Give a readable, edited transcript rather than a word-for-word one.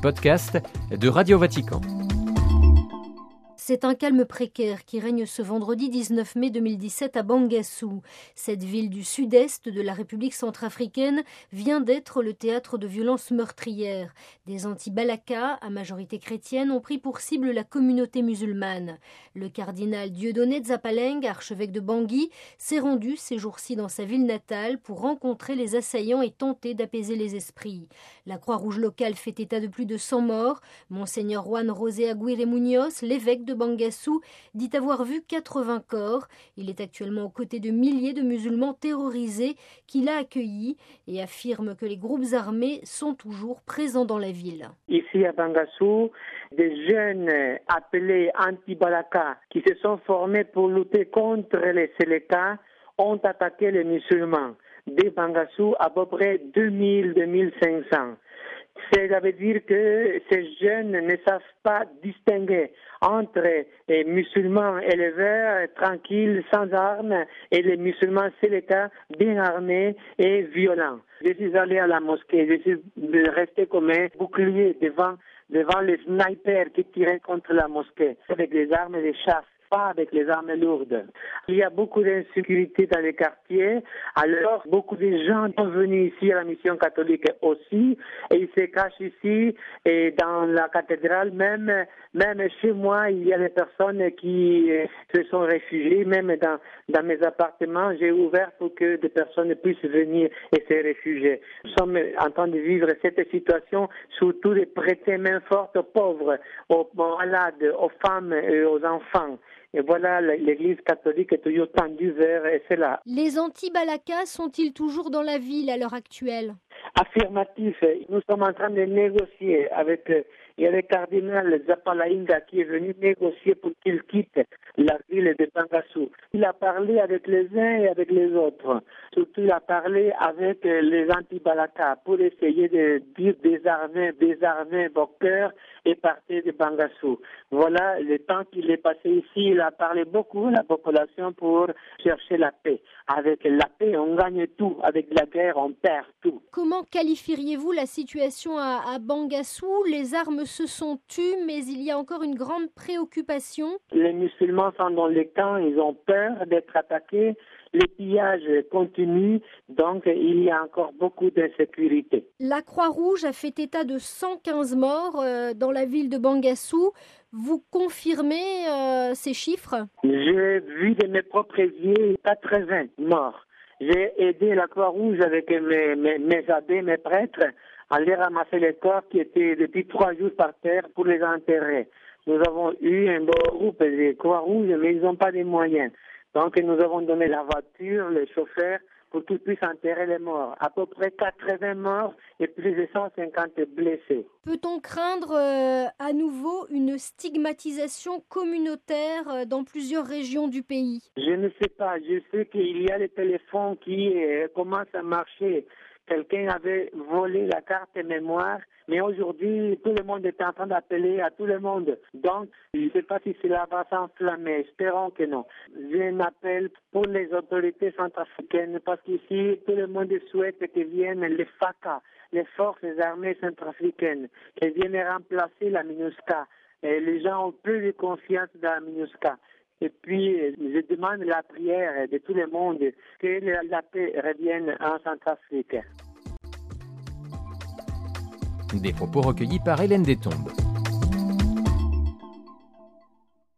podcasts de Radio Vatican. C'est un calme précaire qui règne ce vendredi 19 mai 2017 à Bangassou. Cette ville du sud-est de la République centrafricaine vient d'être le théâtre de violences meurtrières. Des anti-Balaka, à majorité chrétienne, ont pris pour cible la communauté musulmane. Le cardinal Dieudonné Nzapaleng, archevêque de Bangui, s'est rendu ces jours-ci dans sa ville natale pour rencontrer les assaillants et tenter d'apaiser les esprits. La Croix-Rouge locale fait état de plus de 100 morts. Monseigneur Juan José Aguirre Muñoz, l'évêque de Bangassou, dit avoir vu 80 corps. Il est actuellement aux côtés de milliers de musulmans terrorisés qu'il a accueillis et affirme que les groupes armés sont toujours présents dans la ville. Ici à Bangassou, des jeunes appelés anti-Balaka qui se sont formés pour lutter contre les Séléka ont attaqué les musulmans. Dès Bangassou, à peu près 2000-2500. Ça veut dire que ces jeunes ne savent pas distinguer entre les musulmans éleveurs, tranquilles, sans armes, et les musulmans séléka, bien armés et violents. Je suis allé à la mosquée, je suis resté comme un bouclier devant les snipers qui tiraient contre la mosquée, avec les armes et les chasse. Pas avec les armes lourdes. Il y a beaucoup d'insécurité dans les quartiers, alors beaucoup de gens sont venus ici à la mission catholique aussi, et ils se cachent ici, et dans la cathédrale, même chez moi, il y a des personnes qui se sont réfugiées, même dans mes appartements, j'ai ouvert pour que des personnes puissent venir et se réfugier. Nous sommes en train de vivre cette situation, surtout de prêter main forte aux pauvres, aux malades, aux femmes et aux enfants. Et voilà, l'Église catholique est toujours tendue vers cela. Les anti-Balaka sont-ils toujours dans la ville à l'heure actuelle ? Affirmatif. Nous sommes en train de négocier avec il y a le cardinal Nzapaleng qui est venu négocier pour qu'il quitte la ville de Bangassou. Il a parlé avec les uns et avec les autres. Surtout, il a parlé avec les anti-Balaka pour essayer de dire désarmer vos cœurs et partez de Bangassou. Voilà, le temps qu'il est passé ici, il a parlé beaucoup à la population pour chercher la paix. Avec la paix, on gagne tout. Avec la guerre, on perd tout. Comment qualifieriez-vous la situation à Bangassou ? Les armes se sont tues, mais il y a encore une grande préoccupation. Les musulmans sont dans les camps, ils ont peur d'être attaqués. Les pillages continuent, donc il y a encore beaucoup d'insécurité. La Croix-Rouge a fait état de 115 morts dans la ville de Bangassou. Vous confirmez ces chiffres ? J'ai vu de mes propres yeux 80 morts. J'ai aidé la Croix-Rouge avec mes abbés, mes prêtres, à aller ramasser les corps qui étaient depuis 3 jours par terre pour les enterrer. Nous avons eu un beau groupe de Croix-Rouge, mais ils n'ont pas de moyens. Donc nous avons donné la voiture, les chauffeurs, pour qu'ils puissent enterrer les morts. À peu près 80 morts et plus de 150 blessés. Peut-on craindre à nouveau une stigmatisation communautaire dans plusieurs régions du pays ? Je ne sais pas. Je sais qu'il y a les téléphones qui commencent à marcher. Quelqu'un avait volé la carte mémoire, mais aujourd'hui, tout le monde est en train d'appeler à tout le monde. Donc, je ne sais pas si cela va s'enflammer. Espérons que non. J'ai un appel pour les autorités centrafricaines, parce qu'ici, tout le monde souhaite que viennent les FACA, les forces armées centrafricaines, qu'elles viennent remplacer la MINUSCA. Et les gens ont plus de confiance dans la MINUSCA. Et puis, je demande la prière de tout le monde que la paix revienne en Centrafrique. Des propos recueillis par Hélène Détombe.